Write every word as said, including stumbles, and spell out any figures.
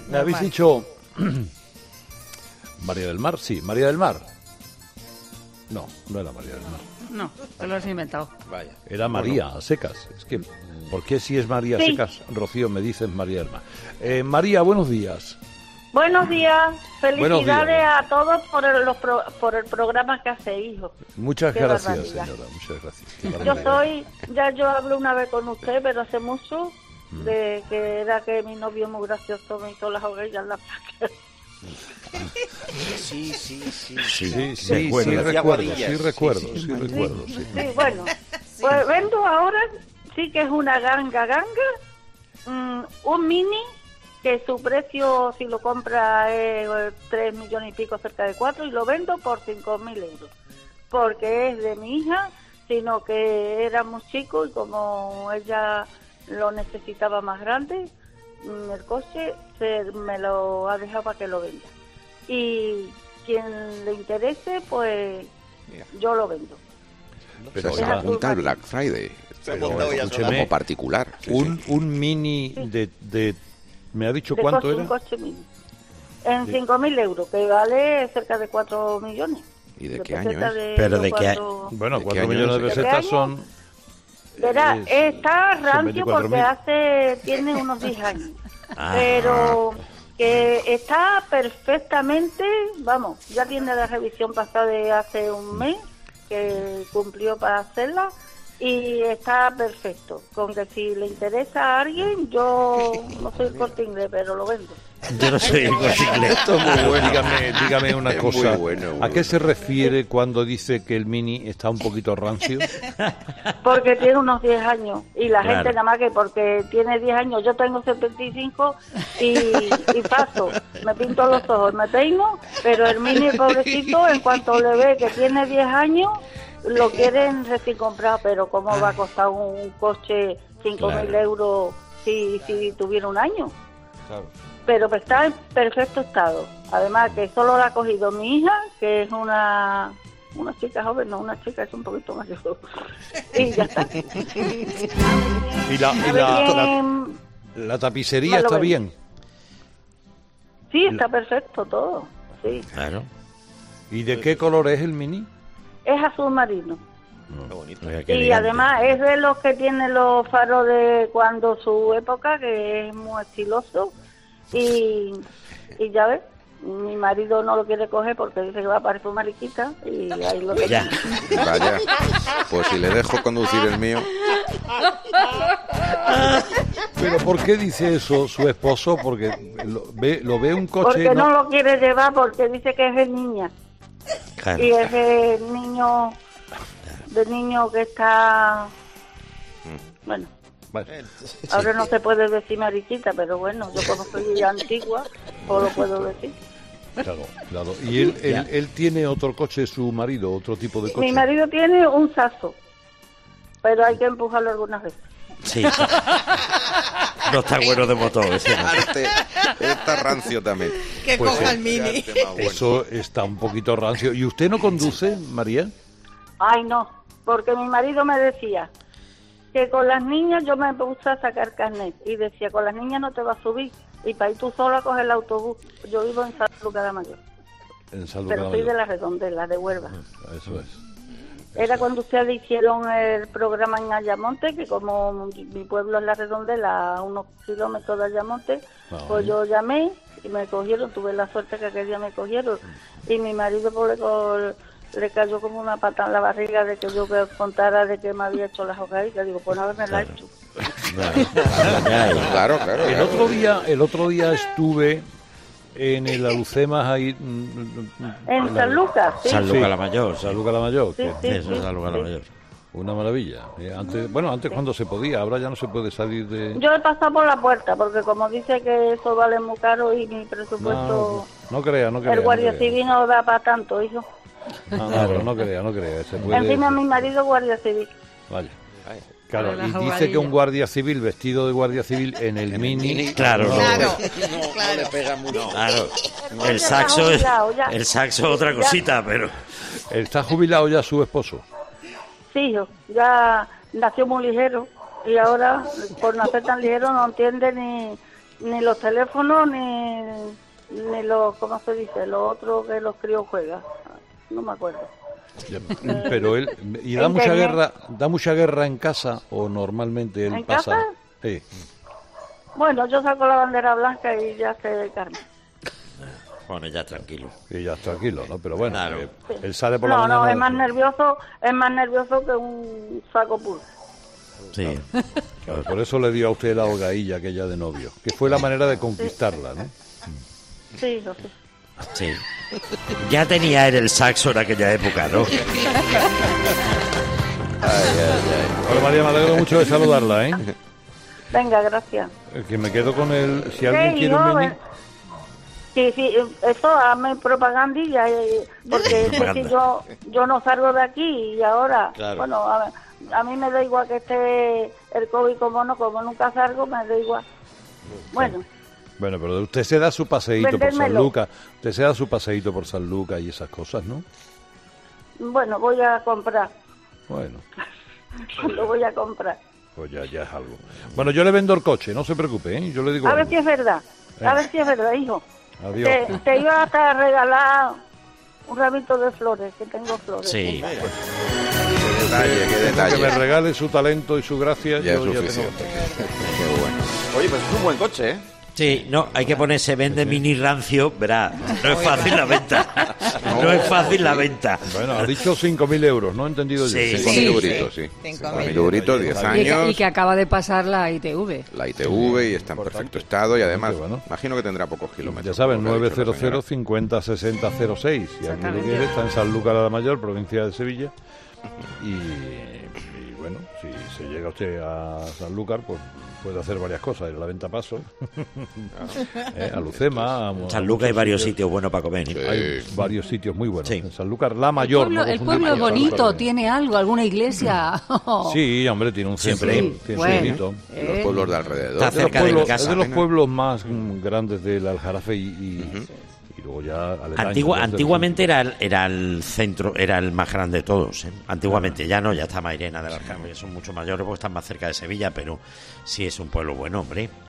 Me habéis dicho... María del Mar, sí, María del Mar. No, no era María del Mar. No, te lo has inventado. Vaya. Era María, bueno. A secas. Es que, ¿por qué si es María sí. secas, Rocío, me dices María del Mar? Eh, María, buenos días. Buenos días. Felicidades buenos días. a todos por el, los pro, por el programa que hacéis, hijo. Muchas Qué gracias, barbaridad. señora. Muchas gracias. Yo soy, ya yo hablé una vez con usted, pero hace mucho, mm. de que era que mi novio muy gracioso me hizo las hoguerillas en la placa. Sí, sí, sí. Sí, sí, sí, recuerdo, sí, recuerdo, sí, recuerdo, sí, sí, sí, recuerdo, sí. Sí, bueno, sí. Pues vendo ahora, sí que es una ganga ganga, um, un mini, que su precio, si lo compra, es tres millones y pico, cerca de cuatro, y lo vendo por cinco mil euros, porque es de mi hija, sino que era muy chico y como ella lo necesitaba más grande, el coche se me lo ha dejado para que lo venda. Y quien le interese, pues mira, yo lo vendo. Pero se apunta al Black Friday, pero, como particular. Sí, un, sí. un mini de, de... ¿Me ha dicho de cuánto coche, era? Un coche mini. En cinco mil euros, que vale cerca de cuatro millones. ¿Y de, de qué año es? De Pero de cuatro... qué Bueno, ¿de cuatro qué millones año de pesetas son... Verá, es, está rancio porque mil. hace tiene unos diez años. Ah. Pero que está perfectamente, vamos, ya tiene la revisión pasada de hace un mes, que cumplió para hacerla, y está perfecto. Con que si le interesa a alguien, yo no soy el Corte Inglés, pero lo vendo. Yo no soy el Corte Inglés. Esto es muy bueno. Dígame, dígame una Es cosa. muy bueno, muy ¿A qué se refiere cuando dice que el mini está un poquito rancio? Porque tiene unos diez años. Y la Claro. gente nada más que porque tiene diez años. Yo tengo setenta y cinco y, y paso. Me pinto los ojos, me peino. Pero el mini, pobrecito, en cuanto le ve que tiene diez años, lo quieren recién comprado. Pero ¿cómo va a costar un coche cinco mil Claro. euros si, si tuviera un año? Claro. Pero está en perfecto estado. Además que solo la ha cogido mi hija, que es una una chica joven, no, una chica es un poquito mayor. Y ya está. ¿Y la, y la, la, la tapicería está ven. bien? Sí, está perfecto todo. Sí. Claro. ¿Y de qué color es el mini? Es azul marino. Qué bonito. Oiga, qué Y elegante. además es de los que tiene los faros de cuando su época, que es muy estiloso. Y, y ya ves, mi marido no lo quiere coger porque dice que va a parecer mariquita y ahí lo Ya. tengo. Vaya, pues si le dejo conducir el mío. ¿Pero por qué dice eso su esposo? Porque lo ve, lo ve un coche... Porque no lo quiere llevar porque dice que es de niña. Claro. Y es de niño, de niño que está... Bueno, Bueno, ahora no se puede decir mariquita, pero bueno, yo como soy ya antigua, pues lo puedo decir. claro, claro. ¿Y él, él, él tiene otro coche, su marido, otro tipo de coche? Mi marido tiene un saso, pero hay que empujarlo algunas veces. Sí. No está bueno de motor ese, ¿no? Arte, está rancio también. Que Pues coja sí. el mini. Arte más bueno. Eso está un poquito rancio. ¿Y usted no conduce, María? Ay, no, porque mi marido me decía que con las niñas yo me puse a sacar carnet y decía, con las niñas no te vas a subir y para ir tú sola a coger el autobús. Yo vivo en San Lucas de Mayor, En San pero Lucas soy de de la Redondela, de Huelva. Eso es. Era cuando ustedes hicieron el programa en Ayamonte, que como mi pueblo es la Redondela, a unos kilómetros de Ayamonte, Ah, pues yo llamé y me cogieron, tuve la suerte que aquel día me cogieron, y mi marido pues, le, co- le cayó como una pata en la barriga de que yo me contara de que me había hecho las hojaricas. Digo, pues no haberme la hecho. Claro, claro. El claro. otro día, el otro día estuve en el Alucemas ahí... mm, En San Lucas, sí. San Sí. Lucas la Mayor. San Lucas la Mayor, Sí, que sí, Eso es sí, San Lucas la sí. Mayor. una maravilla. Eh, Antes, bueno, antes cuando se podía, ahora ya no se puede salir de... Yo he pasado por la puerta, porque como dice que eso vale muy caro y mi presupuesto... No, no crea, no crea. el guardia no crea. civil no da para tanto, hijo. No, no, no, no crea, no crea. Se puede, Encima mi marido guardia civil. Vaya. Claro, Para y la dice jugadilla. que un guardia civil vestido de guardia civil en el mini... Claro, no. Claro, No, claro. no le pega mucho. Claro. Ya El está saxo es, jubilado, ya. el saxo es otra Ya. cosita, pero... ¿Está jubilado ya su esposo? Sí, hijo, ya nació muy ligero y ahora por nacer tan ligero no entiende ni, ni los teléfonos, ni, ni los, ¿cómo se dice? Lo otro que los críos juegan. No me acuerdo. Pero él, ¿y da mucha guerra, da mucha guerra en casa o normalmente él ¿En pasa? casa? Sí. Bueno, yo saco la bandera blanca y ya se calma. Bueno, ya tranquilo. Y ya tranquilo, ¿no? Pero bueno, Claro. eh, él sale por No, la mañana. no, es más de- nervioso, es más nervioso que un saco puro. Sí. Claro, por eso le dio a usted la hogailla aquella de novio, que fue la manera de conquistarla, ¿no? Sí, lo sé. Sí. Ya tenía él el saxo en aquella época, ¿no? Bueno, María, me alegro mucho de saludarla, ¿eh? Venga, gracias. Eh, Que me quedo con el... Si alguien Sí, quiere yo, un mini... eh, Sí, sí, eso hazme propagandilla, eh, porque es que Propaganda. si yo yo no salgo de aquí y ahora, Claro. bueno, a, a mí me da igual que esté el COVID como no, como nunca salgo, me da igual. Bueno, Bueno, pero usted se da su paseíto por San Vendérmelo. Lucas, usted se da su paseíto por San Lucas y esas cosas, ¿no? bueno, voy a comprar, Bueno, lo voy a comprar. pues ya, ya es algo. Bueno, yo le vendo el coche, no se preocupe, ¿eh? Yo le digo A ver algo. si es verdad, a ver si es verdad, hijo. Adiós. Te, te iba hasta a regalar un ramito de flores, que tengo flores. Sí. Qué detalle, qué Que me detalle. regale su talento y su gracia, Ya es yo ya tengo... suficiente. Qué bueno. Oye, pues es un buen coche, ¿eh? Sí, no, hay que ponerse vende mini rancio, verá, no es fácil la venta. No es fácil la venta. Bueno, ha dicho cinco mil euros, ¿no he entendido yo? Sí. Cinco Sí, mil sí. euritos, sí. Cinco Cinco mil. mil euritos, diez Y que, años. y que acaba de pasar la I T V. La I T V y está en perfecto estado y además, Bueno. imagino que tendrá pocos kilómetros. Ya saben, por lo que ha nueve dicho cero la cero señora. cincuenta sesenta cero seis. Si alguien lo quiere, está en Sanlúcar de la Mayor, provincia de Sevilla. Y, y bueno, si se llega usted a Sanlúcar, pues puede hacer varias cosas. Ir a la venta paso, eh, a Lucema. A, En San Lucas hay varios sitios buenos para comer. ¿eh? Hay varios sitios muy buenos. Sí. En Sanlúcar, la El Mayor. pueblo, no el confundir pueblo es con bonito, Sanlúcar. tiene algo, alguna iglesia. Sí, hombre, tiene un centro. Siempre. Tiene Bueno. un centrito. Y los Eh, pueblos de alrededor. Está Es de los cerca de mi pueblos- casa. Es de los pueblos más mm, grandes del Aljarafe y, y, y luego ya aledaños, Antigua, ya del antiguamente centro. era el, era el centro, era el más grande de todos. ¿eh? Antiguamente, ya no, ya está Mairena de las Carmen, que son mucho mayores porque están más cerca de Sevilla, pero sí es un pueblo bueno, hombre.